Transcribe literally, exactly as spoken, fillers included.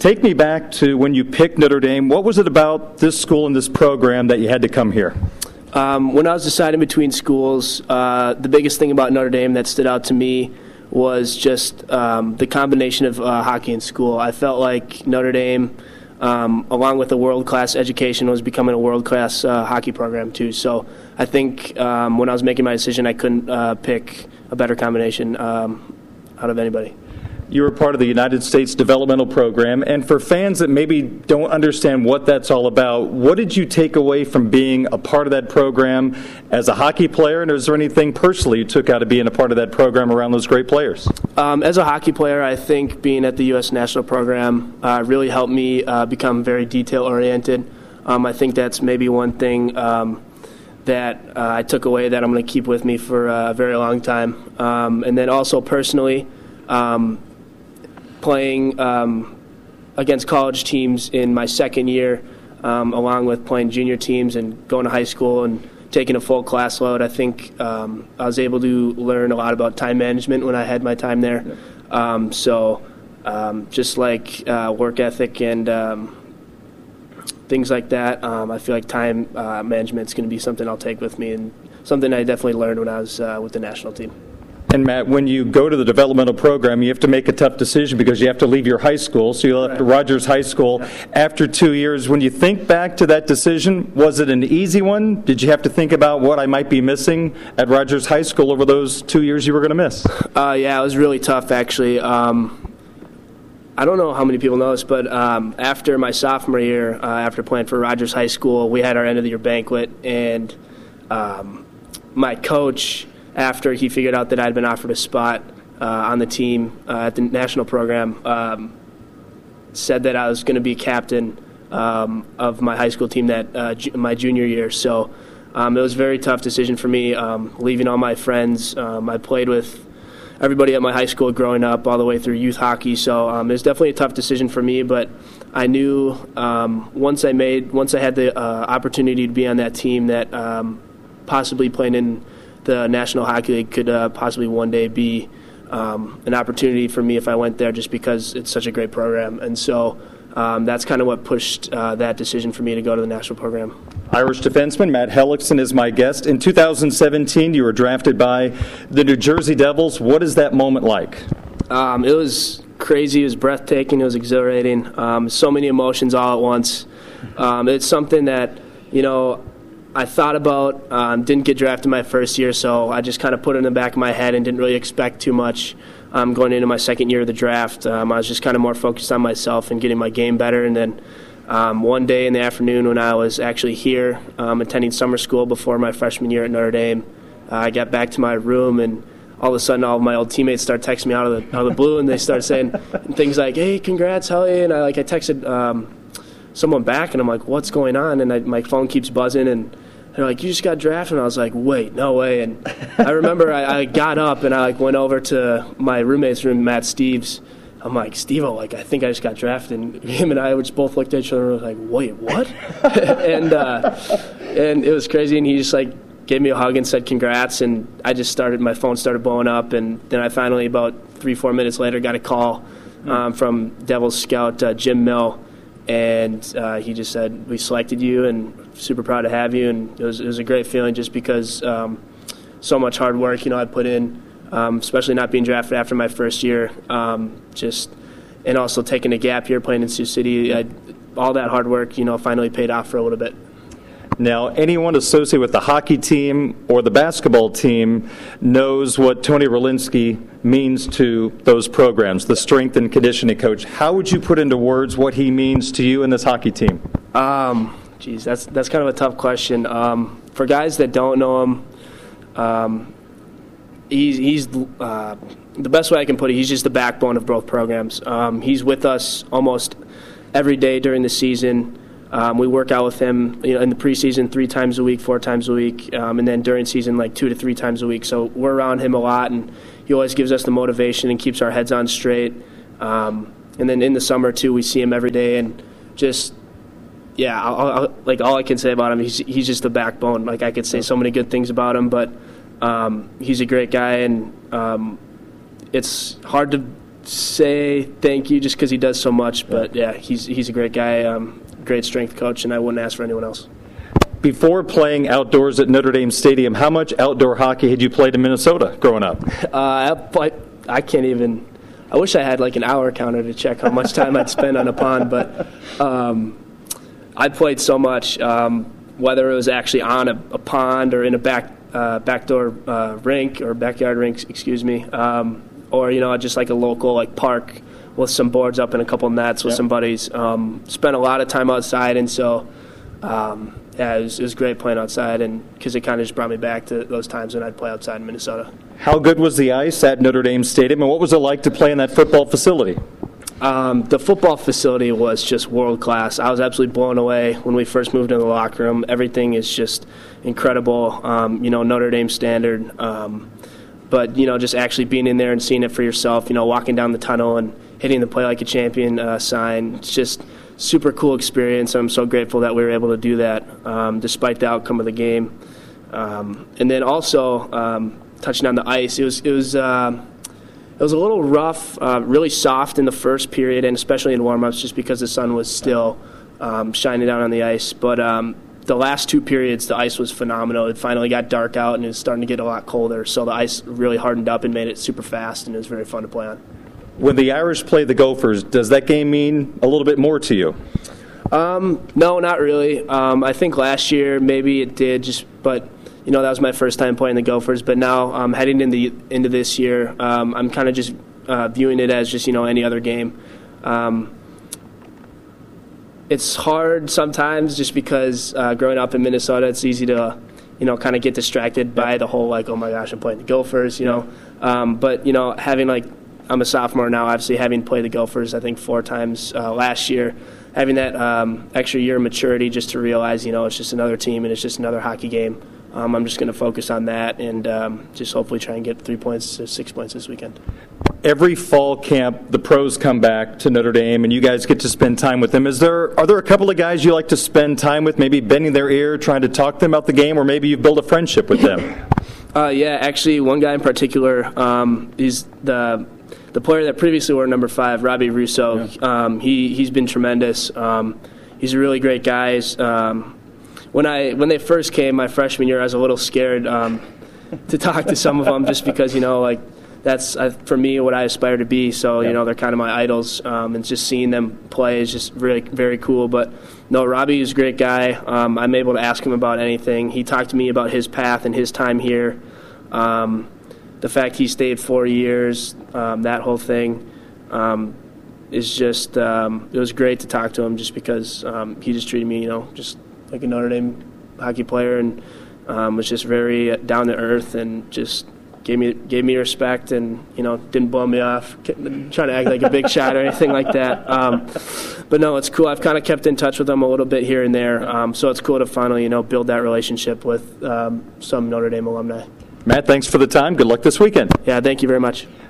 Take me back to when you picked Notre Dame. What was it about this school and this program that you had to come here? Um, when I was deciding between schools, uh, the biggest thing about Notre Dame that stood out to me was just um, the combination of uh, hockey and school. I felt like Notre Dame, um, along with a world-class education, was becoming a world-class uh, hockey program too. So I think um, when I was making my decision, I couldn't uh, pick a better combination um, out of anybody. You were part of the United States Developmental Program, and for fans that maybe don't understand what that's all about, what did you take away from being a part of that program as a hockey player, and is there anything personally you took out of being a part of that program around those great players? Um, as a hockey player, I think being at the U S National Program uh, really helped me uh, become very detail-oriented. Um, I think that's maybe one thing um, that uh, I took away that I'm going to keep with me for a very long time. Um, and then also personally, um, playing um, against college teams in my second year, um, along with playing junior teams and going to high school and taking a full class load, I think um, I was able to learn a lot about time management when I had my time there. Um, so um, just like uh, work ethic and um, things like that, um, I feel like time uh, management is going to be something I'll take with me and something I definitely learned when I was uh, with the national team. And Matt, when you go to the developmental program, you have to make a tough decision because you have to leave your high school. So you left right. Rogers High School after two years. When you think back to that decision, was it an easy one? Did you have to think about what I might be missing at Rogers High School over those two years you were going to miss? Uh, yeah, it was really tough, actually. Um, I don't know how many people know this, but um, after my sophomore year, uh, after playing for Rogers High School, we had our end-of-the-year banquet, and um, my coach, after he figured out that I'd been offered a spot uh, on the team uh, at the national program, um, said that I was going to be captain um, of my high school team that uh, ju- my junior year. So um, it was a very tough decision for me, um, leaving all my friends. Um, I played with everybody at my high school growing up, all the way through youth hockey. So um, it was definitely a tough decision for me, but I knew um, once I made, once I had the uh, opportunity to be on that team, that um, possibly playing in the National Hockey League could uh, possibly one day be um, an opportunity for me if I went there, just because it's such a great program. And so um, that's kind of what pushed uh, that decision for me to go to the national program. Irish defenseman Matt Hellickson is my guest. In two thousand seventeen, you were drafted by the New Jersey Devils. What is that moment like? Um, it was crazy. It was breathtaking. It was exhilarating. Um, so many emotions all at once. Um, it's something that, you know, I thought about, um, didn't get drafted my first year, so I just kind of put it in the back of my head and didn't really expect too much um, going into my second year of the draft. Um, I was just kind of more focused on myself and getting my game better. And then um, one day in the afternoon when I was actually here um, attending summer school before my freshman year at Notre Dame, uh, I got back to my room, and all of a sudden all of my old teammates started texting me out of the, out of the blue, and they started saying things like, "Hey, congrats, Helly," and I, like, I texted um, someone back, and I'm like, "What's going on?" And I, my phone keeps buzzing, and they're like, "You just got drafted?" And I was like, "Wait, no way." And I remember I, I got up and I like went over to my roommate's room, Matt Steves. I'm like, "Steve-o, like, I think I just got drafted." And him and I just both looked at each other and were like, "Wait, what?" and uh, and it was crazy. And he just like gave me a hug and said congrats. And I just started, my phone started blowing up. And then I finally, about three, four minutes later, got a call um, from Devils scout uh, Jim Mill. And uh, he just said, "We selected you and super proud to have you." And it was, it was a great feeling, just because um, so much hard work, you know, I put in, um, especially not being drafted after my first year, um, just and also taking a gap year playing in Sioux City. I, all that hard work, you know, finally paid off for a little bit. Now, anyone associated with the hockey team or the basketball team knows what Tony Rolinski means to those programs, the strength and conditioning coach. How would you put into words what he means to you and this hockey team? Um, geez, that's that's kind of a tough question. Um, for guys that don't know him, um, he's he's uh, the best way I can put it. He's just the backbone of both programs. Um, he's with us almost every day during the season. Um, we work out with him, you know, in the preseason three times a week, four times a week, um, and then during season like two to three times a week. So we're around him a lot, and he always gives us the motivation and keeps our heads on straight. Um, and then in the summer too, we see him every day, and just yeah, I'll, I'll, like all I can say about him, he's he's just the backbone. Like I could say so many good things about him, but um, he's a great guy, and um, it's hard to say thank you just because he does so much. But yeah, he's he's a great guy, um, great strength coach, and I wouldn't ask for anyone else. Before playing outdoors at Notre Dame Stadium, how much outdoor hockey had you played in Minnesota growing up? Uh, I, I can't even. I wish I had like an hour counter to check how much time I'd spend on a pond, but um, I played so much. Um, whether it was actually on a, a pond or in a back uh, backdoor uh, rink or backyard rink, excuse me, um, or you know just like a local like park with some boards up and a couple nets with yep. some buddies. Um, spent a lot of time outside, and so. Um, Yeah, it was, it was great playing outside, and because it kind of just brought me back to those times when I'd play outside in Minnesota. How good was the ice at Notre Dame Stadium, and what was it like to play in that football facility? Um, the football facility was just world class. I was absolutely blown away when we first moved into the locker room. Everything is just incredible, um, you know, Notre Dame standard. Um, but, you know, just actually being in there and seeing it for yourself, you know, walking down the tunnel and hitting the Play Like a Champion uh, sign, it's just super cool experience. I'm so grateful that we were able to do that um, despite the outcome of the game. Um, and then also um, touching on the ice, it was it was uh, it was a little rough, uh, really soft in the first period, and especially in warm-ups, just because the sun was still um, shining down on the ice. But um, the last two periods, the ice was phenomenal. It finally got dark out, and it was starting to get a lot colder. So the ice really hardened up and made it super fast, and it was very fun to play on. When the Irish play the Gophers, does that game mean a little bit more to you? Um, no, not really. Um, I think last year maybe it did, just but you know that was my first time playing the Gophers. But now um, heading into into this year, um, I'm kind of just uh, viewing it as just you know any other game. Um, it's hard sometimes just because uh, growing up in Minnesota, it's easy to you know kind of get distracted by the whole like oh my gosh I'm playing the Gophers, you know. Um, but you know having like I'm a sophomore now, obviously, having played the Gophers, I think, four times uh, last year, having that um, extra year of maturity just to realize, you know, it's just another team and it's just another hockey game. Um, I'm just going to focus on that and um, just hopefully try and get three points to six points this weekend. Every fall camp, the pros come back to Notre Dame, and you guys get to spend time with them. Is there are there a couple of guys you like to spend time with, maybe bending their ear, trying to talk to them about the game, or maybe you've built a friendship with them? uh, yeah, actually, one guy in particular, um, he's the the player that previously wore number five, Robbie Russo. Yeah. Um, he he's been tremendous. Um, he's a really great guy. Um, when I when they first came my freshman year, I was a little scared um, to talk to some of them just because you know like that's uh, for me what I aspire to be. So yeah. you know they're kind of my idols, um, and just seeing them play is just really very cool. But no, Robbie is a great guy. Um, I'm able to ask him about anything. He talked to me about his path and his time here. Um, The fact he stayed four years, um, that whole thing, um, is just, um, it was great to talk to him just because um, he just treated me, you know, just like a Notre Dame hockey player and um, was just very down to earth and just gave me gave me respect and, you know, didn't blow me off, trying to act like a big shot or anything like that. Um, but no, it's cool. I've kind of kept in touch with him a little bit here and there, um, so it's cool to finally, you know, build that relationship with um, some Notre Dame alumni. Matt, thanks for the time. Good luck this weekend. Yeah, thank you very much.